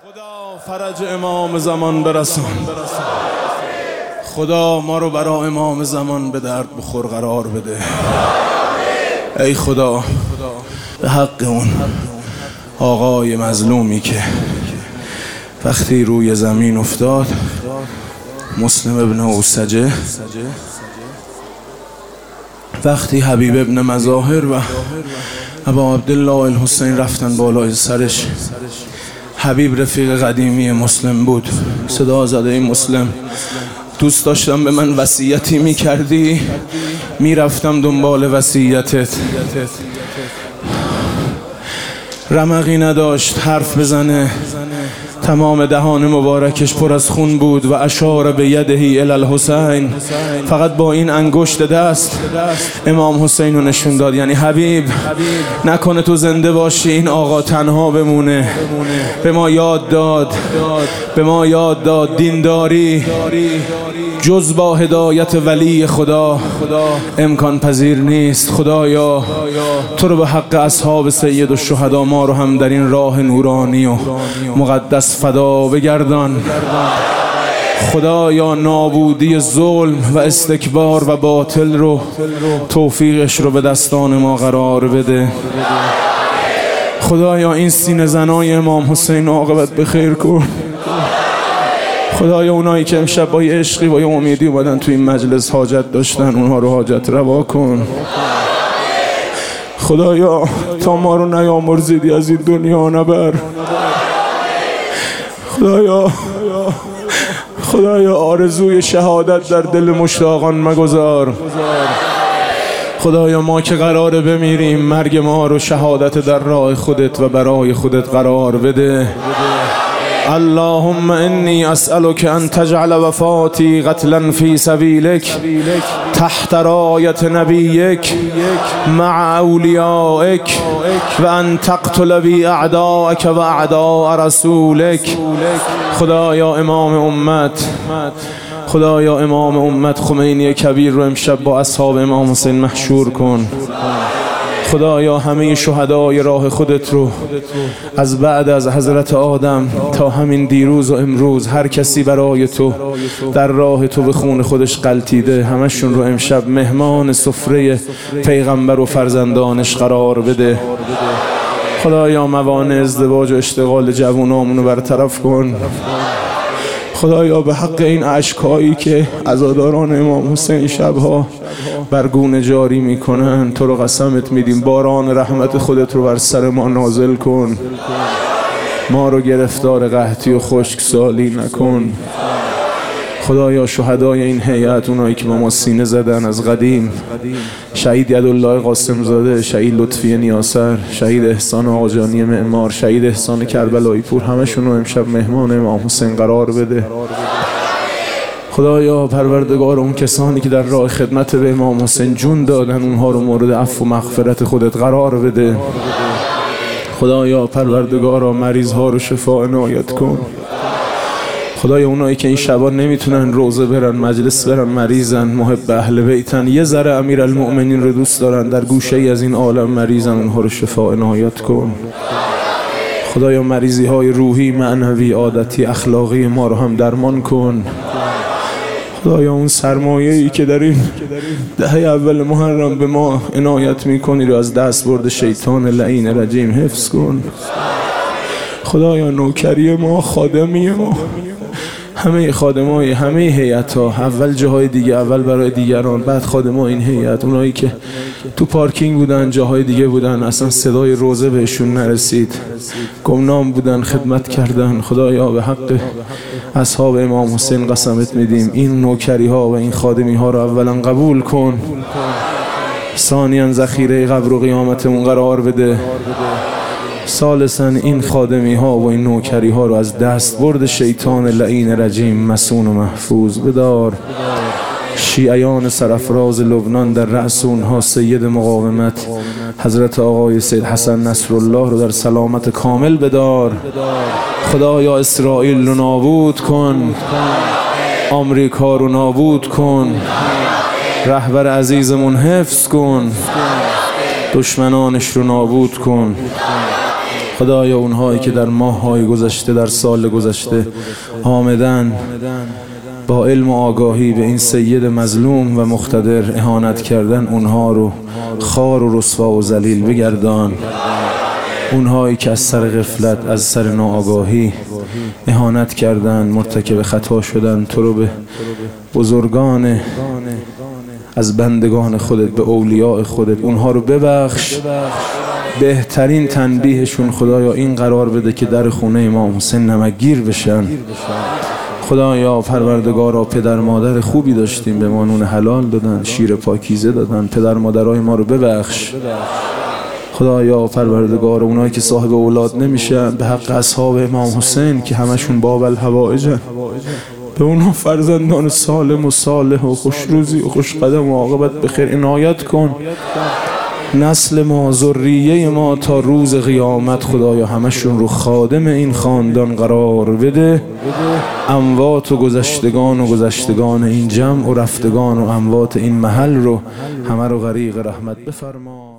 خدا فرج امام زمان برسان. خدا ما رو برای امام زمان به درد بخور قرار بده. ای خدا به حق اون آقای مظلومی که وقتی روی زمین افتاد، مسلم ابن اوسجه، وقتی حبیب ابن مظاهر و ابا عبدالله الحسین رفتن بالای سرش، حبیب رفیق قدیمی مسلم بود، صدا زده ای مسلم، دوست داشتم به من وصیتی میکردی، میرفتم دنبال وصیتت. رمقی نداشت حرف بزنه، تمام دهان مبارکش پر از خون بود و اشار به یدهی الی الحسین، فقط با این انگشت دست امام حسین رو نشون داد. یعنی حبیب نکنه تو زنده باشی این آقا تنها بمونه. به ما یاد داد دینداری جز با هدایت ولی خدا امکان پذیر نیست. خدایا تو رو به حق اصحاب سید الشهدا ما رو هم در این راه نورانی و مقدس فدا بگردان. خدایا نابودی ظلم و استکبار و باطل رو توفیقش رو به دستان ما قرار بده. خدایا این سینه زنای امام حسین عاقبت بخیر کن. خدایا اونایی که امشب با یه عشقی با یه امیدی اومدن تو این مجلس حاجت داشتن، اونها رو حاجت روا کن. خدایا تا ما رو نیامرزیدی از این دنیا نبر. خدایا آرزوی شهادت در دل مشتاقان مگذار. خدایا ما که قراره بمیریم، مرگ ما رو شهادت در راه خودت و برای خودت قرار بده. اللهم انی اسألك ان تجعل وفاتی قتلا فی سبیلک تحت رایت نبیک مع اولیائک و ان تقتل بی اعداءک و اعداء رسولک. خدایا امام امت خمینی کبیر رو امشب با اصحاب امام حسین محشور کن. خدایا همه شهدای راه خودت رو از بعد از حضرت آدم تا همین دیروز و امروز هر کسی برای تو در راه تو به خون خودش غلطیده، همشون رو امشب مهمان سفره پیغمبر و فرزندانش قرار بده. خدایا موانع ازدواج و اشتغال جوانامونو برطرف کن. خدایا به حق این اشکایی که عزاداران امام حسین شبها برگونه جاری میکنن، تو رو قسمت میدیم باران رحمت خودت رو بر سر ما نازل کن. ما رو گرفتار قحطی و خشکسالی نکن. خدایا شهدای این هیئت، اونایی که با ما سینه زدن از قدیم، شهید یدالله قاسم زاده، شهید لطفی نیاسر، شهید احسان آقاجانی معمار، شهید احسان کربلایی پور، همشون رو امشب مهمان امام حسین قرار بده. خدایا پروردگار اون کسانی که در راه خدمت به امام حسین جون دادن، اونها رو مورد عفو و مغفرت خودت قرار بده. خدایا پروردگارا مریض ها رو شفا عنایت کن. خدایا اونایی که این شبا نمیتونن روزه برن، مجلس برن، مریضن، محب اهل بیتن، یه ذره امیرالمؤمنین رو دوست دارن، در گوشه ای از این عالم مریضن، اونها رو شفا عنایت کن. خدایا مریضی های روحی، معنوی، عادتی، اخلاقی ما رو هم درمان کن. خدایا اون سرمایه‌ای که در این دهه اول محرم به ما عنایت میکنی رو از دست برد شیطان لعین رجیم حفظ کن. خدایا نوکری ما، خادمی ما، همه خادمای همه هیئت‌ها، اول جاهای دیگه، اول برای دیگران، بعد خادمای این هیئت، اونایی که تو پارکینگ بودن، جاهای دیگه بودن، اصلا صدای روزه بهشون نرسید، گمنام بودن، خدمت کردن. خدایا به حق اصحاب امام حسین قسمت میدیم این نوکری ها و این خادمی ها رو اولا قبول کن، ثانیاً ذخیره قبر و قیامتمون قرار بده، ثالثاً این خادمی ها و این نوکری ها رو از دست برد شیطان لعین رجیم مسون و محفوظ بدار. شیعیان سرافراز لبنان در رأس اونها سید مقاومت حضرت آقای سید حسن نصرالله رو در سلامت کامل بدار. خدایا اسرائیل رو نابود کن، آمریکا رو نابود کن، رهبر عزیزمون حفظ کن، دشمنانش رو نابود کن. خدایا اونهایی که در ماه‌های گذشته، در سال گذشته آمدن با علم و آگاهی به این سید مظلوم و مقتدر اهانت کردن، اونها رو خوار و رسوا و ذلیل بگردان. اونهایی که از سر غفلت، از سر ناآگاهی اهانت کردن، مرتکب خطا شدن، تو رو به بزرگان از بندگان خودت، به اولیاء خودت، اونها رو ببخش. بهترین تنبیهشون خدایا این قرار بده که در خونه امام حسین نمکگیر بشن. خدایا پروردگارا، پدر مادر خوبی داشتیم، به ما نون حلال دادن، شیر پاکیزه دادن، پدر مادرای ما رو ببخش. خدایا پروردگار، اونایی که صاحب اولاد نمیشن، به حق اصحاب امام حسین که همشون باب الحوائجن، به اونها فرزندان سالم و صالح و خوشروزی و خوش قدم و عاقبت بخیر عنایت کن. نسل ما، ذریه ما تا روز قیامت خدایا همشون رو خادم این خاندان قرار بده. اموات و گذشتگان این جمع و رفتگان و اموات این محل رو همه رو غریق رحمت بفرما.